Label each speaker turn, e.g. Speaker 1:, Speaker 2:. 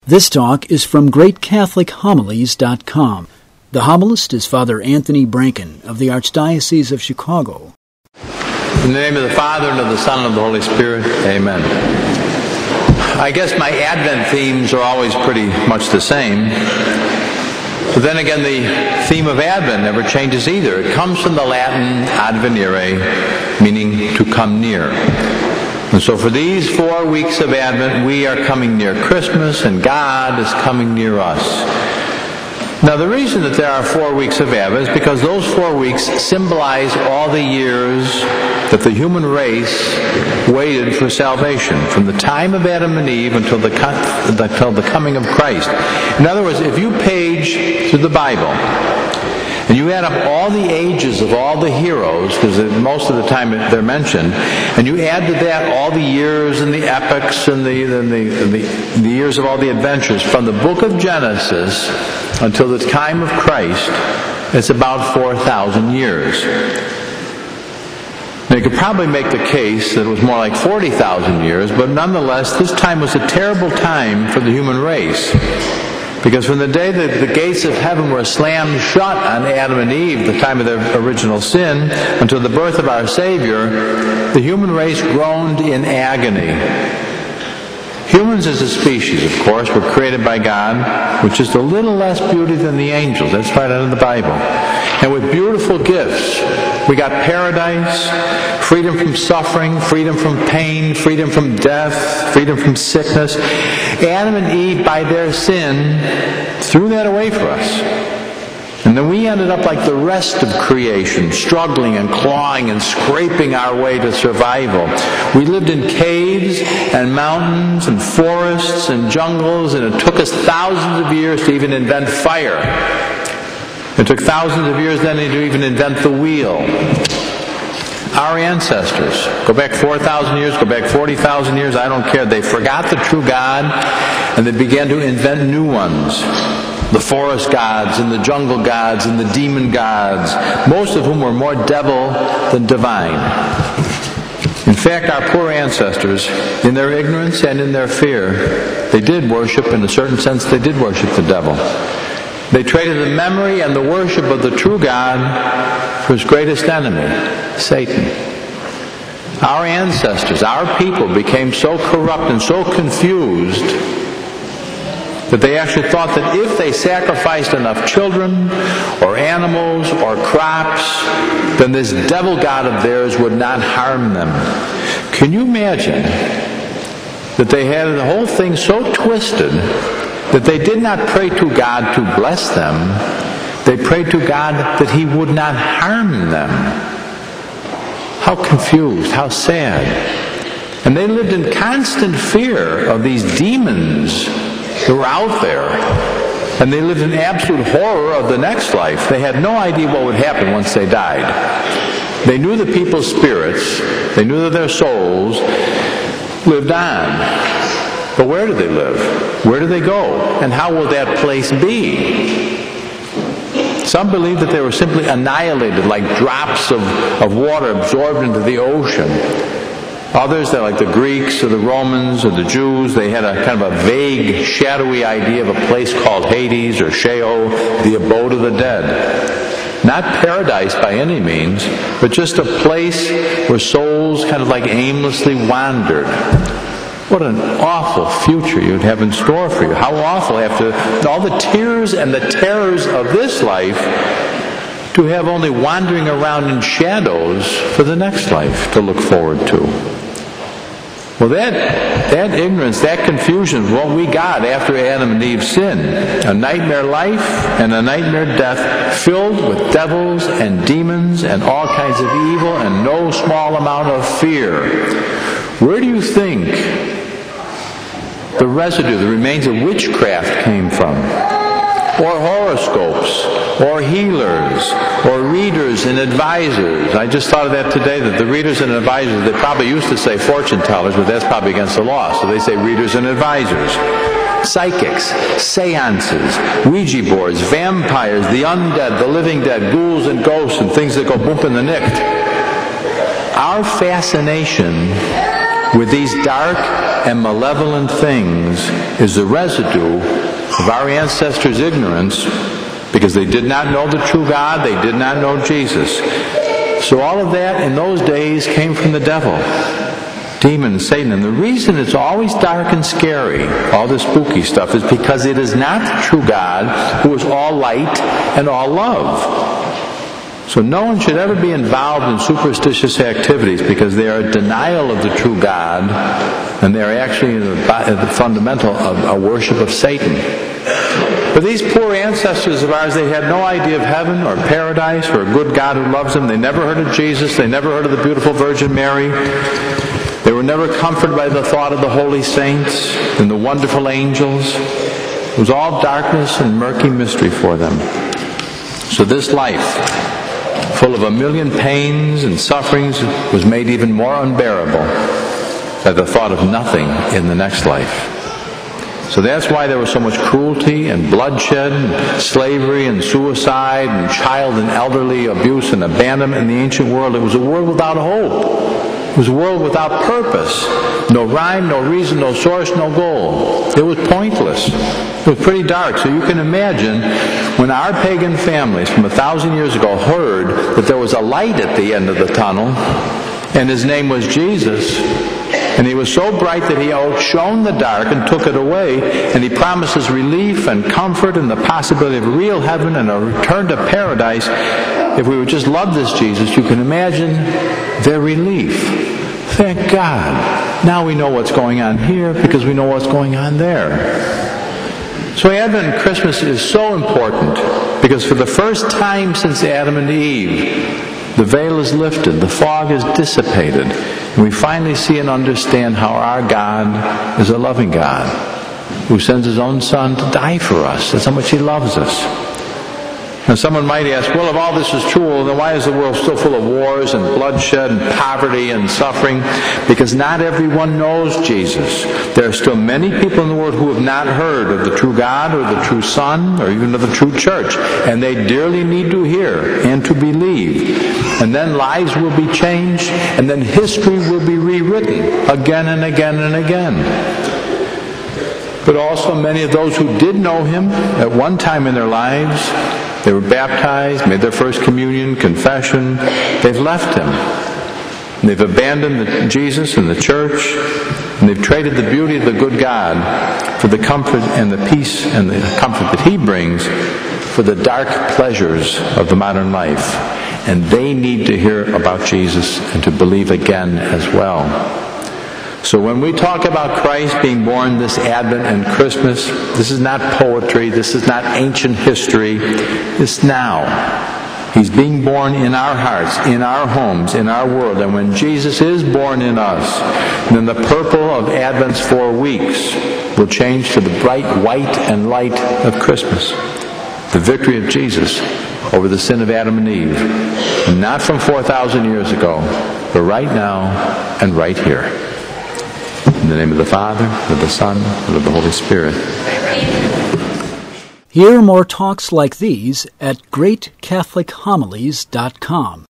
Speaker 1: This talk is from GreatCatholicHomilies.com. The homilist is Father Anthony Branken of the Archdiocese of Chicago.
Speaker 2: In the name of the Father, and of the Son, and of the Holy Spirit, amen. I guess my Advent themes are always pretty much the same. But then again, the theme of Advent never changes either. It comes from the Latin advenire, meaning to come near. And so for these 4 weeks of Advent, we are coming near Christmas, and God is coming near us. Now, the reason that there are 4 weeks of Advent is because those 4 weeks symbolize all the years that the human race waited for salvation, from the time of Adam and Eve until the coming of Christ. In other words, if you page through the Bible, and you add up all the ages of all the heroes, because most of the time they're mentioned, and you add to that all the years and the epics and the years of all the adventures, from the book of Genesis until the time of Christ, it's about 4,000 years. Now, you could probably make the case that it was more like 40,000 years, but nonetheless, this time was a terrible time for the human race. Because from the day that the gates of heaven were slammed shut on Adam and Eve, the time of their original sin, until the birth of our Savior, the human race groaned in agony. Humans as a species, of course, were created by God, which is a little less beauty than the angels. That's right out of the Bible. And with beautiful gifts, we got paradise, freedom from suffering, freedom from pain, freedom from death, freedom from sickness. Adam and Eve, by their sin, threw that away for us. And then we ended up like the rest of creation, struggling and clawing and scraping our way to survival. We lived in caves and mountains and forests and jungles, and it took us thousands of years to even invent fire. It took thousands of years then to even invent the wheel. Our ancestors, go back 4,000 years, go back 40,000 years, I don't care. They forgot the true God, and they began to invent new ones. The forest gods and the jungle gods and the demon gods, most of whom were more devil than divine. In fact, our poor ancestors, in their ignorance and in their fear, they did worship, in a certain sense, they did worship the devil. They traded the memory and the worship of the true God for his greatest enemy, Satan. Our ancestors, our people, became so corrupt and so confused that they actually thought that if they sacrificed enough children or animals or crops, then this devil god of theirs would not harm them. Can you imagine that they had the whole thing so twisted that they did not pray to God to bless them, they prayed to God that he would not harm them? How confused, how sad. And they lived in constant fear of these demons that were out there. And they lived in absolute horror of the next life. They had no idea what would happen once they died. They knew the people's spirits, they knew that their souls lived on. But where do they live? Where do they go? And how will that place be? Some believe that they were simply annihilated like drops of water absorbed into the ocean. Others, they're like the Greeks or the Romans or the Jews, they had a kind of a vague, shadowy idea of a place called Hades or Sheol, the abode of the dead. Not paradise by any means, but just a place where souls kind of like aimlessly wandered. What an awful future you'd have in store for you. How awful, after all the tears and the terrors of this life, to have only wandering around in shadows for the next life to look forward to. Well, that ignorance, that confusion is what we got after Adam and Eve sinned. A nightmare life and a nightmare death filled with devils and demons and all kinds of evil and no small amount of fear. Where do you think the residue, the remains of witchcraft came from? Or horoscopes, or healers, or readers and advisors. I just thought of that today, that the readers and advisors, they probably used to say fortune tellers, but that's probably against the law, so they say readers and advisors. Psychics, seances, Ouija boards, vampires, the undead, the living dead, ghouls and ghosts, and things that go boomp in the nick. Our fascination with these dark and malevolent things is the residue of our ancestors' ignorance, because they did not know the true God, they did not know Jesus. So all of that in those days came from the devil, demon, Satan. And the reason it's always dark and scary, all this spooky stuff, is because it is not the true God who is all light and all love. So no one should ever be involved in superstitious activities, because they are a denial of the true God, and they are actually the fundamental of a worship of Satan. But these poor ancestors of ours, they had no idea of heaven or paradise or a good God who loves them. They never heard of Jesus. They never heard of the beautiful Virgin Mary. They were never comforted by the thought of the holy saints and the wonderful angels. It was all darkness and murky mystery for them. So this life, full of a million pains and sufferings, was made even more unbearable by the thought of nothing in the next life. So that's why there was so much cruelty and bloodshed and slavery and suicide and child and elderly abuse and abandonment in the ancient world. It was a world without hope. It was a world without purpose. No rhyme, no reason, no source, no goal. It was pointless. It was pretty dark. So you can imagine when our pagan families from 1,000 years ago heard that there was a light at the end of the tunnel, and his name was Jesus, and he was so bright that he outshone the dark and took it away, and he promises relief and comfort and the possibility of real heaven and a return to paradise if we would just love this Jesus. You can imagine their relief. Thank God. Now we know what's going on here because we know what's going on there. So Advent and Christmas is so important because for the first time since Adam and Eve, the veil is lifted, the fog is dissipated, and we finally see and understand how our God is a loving God who sends his own Son to die for us. That's how much he loves us. Now someone might ask, well, if all this is true, then why is the world still full of wars and bloodshed and poverty and suffering? Because not everyone knows Jesus. There are still many people in the world who have not heard of the true God or the true Son or even of the true church. And they dearly need to hear and to believe. And then lives will be changed, and then history will be rewritten again and again and again. But also many of those who did know him at one time in their lives, they were baptized, made their first communion, confession. They've left him. And they've abandoned Jesus and the church. And they've traded the beauty of the good God for the comfort and the peace and the comfort that he brings for the dark pleasures of the modern life. And they need to hear about Jesus and to believe again as well. So when we talk about Christ being born this Advent and Christmas, this is not poetry, this is not ancient history, it's now. He's being born in our hearts, in our homes, in our world. And when Jesus is born in us, then the purple of Advent's 4 weeks will change to the bright white and light of Christmas. The victory of Jesus over the sin of Adam and Eve. And not from 4,000 years ago, but right now and right here. In the name of the Father, of the Son, and of the Holy Spirit.
Speaker 1: Hear more talks like these at greatcatholichomilies.com.